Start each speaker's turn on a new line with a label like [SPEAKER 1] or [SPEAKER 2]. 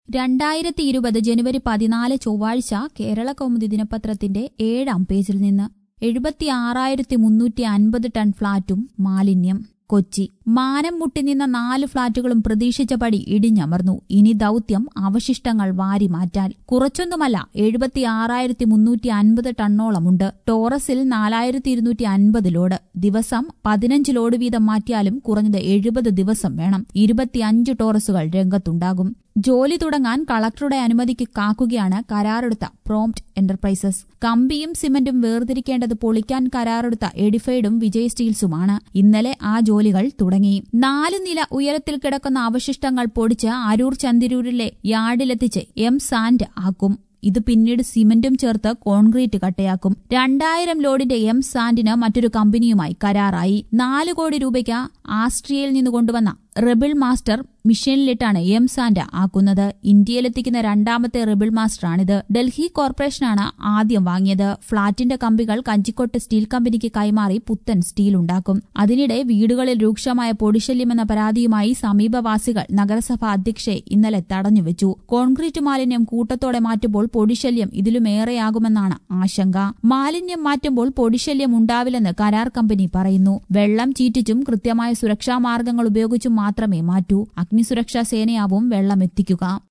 [SPEAKER 1] 2020 ജനുവരി 14 ചൊവ്വാഴ്ച കേരളകൗമുദി ദിനപത്രത്തിന്റെ 7-ാം പേജിൽ നിന്ന് 76,350 ടൺ ഫ്ളാറ്റും മാലിന്യം. കൊച്ചി. മാനം മുട്ടിനിന്ന 4 ഫ്ളാറ്റുകളും പ്രതീക്ഷിച്ച പടി ഇടിഞ്ഞമർന്നു. ഇനി ദൌത്യം അവശിഷ്ടങ്ങൾ വാരി മാറ്റാൻ. കുറച്ചൊന്നുമല്ല, 76,350 ടണ്ണോളമുണ്ട്. ടോറസിൽ 4,250 ലോഡ്. ദിവസം 15 ലോഡ് വീതം മാറ്റിയാലും കുറഞ്ഞത് 70 ദിവസം വേണം. 25 ടോറസുകൾ രംഗത്തുണ്ടാകും. ജോലി തുടങ്ങാൻ കളക്ടറുടെ അനുമതിക്ക് കാക്കുകയാണ് കരാറെടുത്ത പ്രോംപ്റ്റ് എന്റർപ്രൈസസ്. കമ്പിയും സിമന്റും വേർതിരിക്കേണ്ടത് പൊളിക്കാൻ കരാറെടുത്ത എഡിഫൈഡും വിജയ് സ്റ്റീൽസുമാണ്. ഇന്നലെ ആ ജോലികൾ തുടങ്ങി. 4 നില ഉയരത്തിൽ കിടക്കുന്ന അവശിഷ്ടങ്ങൾ പൊടിച്ച് അരൂർ ചന്തിരൂരിലെ യാർഡിലെത്തിച്ച് സാൻഡ് ആക്കും. ഇത് പിന്നീട് സിമന്റും ചേർത്ത് കോൺക്രീറ്റ് കട്ടയാക്കും. 2000 ലോഡിന്റെ സാൻഡിന് മറ്റൊരു കമ്പനിയുമായി കരാറായി. 4 കോടി രൂപയ്ക്ക് ആസ്ട്രിയയിൽ നിന്ന് കൊണ്ടുവന്ന റെബിൾ മാസ്റ്റർ മിഷനിലിട്ടാണ് സാൻഡ് ആക്കുന്നത്. ഇന്ത്യയിലെത്തിക്കുന്ന രണ്ടാമത്തെ റെബിൾ മാസ്റ്ററാണിത്. ഡൽഹി കോർപ്പറേഷനാണ് ആദ്യം വാങ്ങിയത്. ഫ്ളാറ്റിന്റെ കമ്പികൾ കഞ്ചിക്കോട്ട് സ്റ്റീൽ കമ്പനിക്ക് കൈമാറി പുത്തൻ സ്റ്റീൽ ഉണ്ടാക്കും. അതിനിടെ വീടുകളിൽ രൂക്ഷമായ പൊടിശല്യമെന്ന പരാതിയുമായി സമീപവാസികൾ നഗരസഭാ അധ്യക്ഷയെ ഇന്നലെ തടഞ്ഞുവെച്ചു. കോൺക്രീറ്റ് മാലിന്യം കൂട്ടത്തോടെ മാറ്റുമ്പോൾ പൊടിശല്യം ഇതിലുമേറെയാകുമെന്നാണ് ആശങ്ക. മാലിന്യം മാറ്റുമ്പോൾ പൊടിശല്യം ഉണ്ടാവില്ലെന്ന് കരാർ കമ്പനി പറയുന്നു. വെള്ളം ചീറ്റിച്ചും കൃത്യമായ സുരക്ഷാ മാർഗങ്ങൾ ഉപയോഗിച്ചും മാത്രമേ മാറ്റൂ. അഗ്നിസുരക്ഷാ സേനയാവും വെള്ളം എത്തിക്കുക.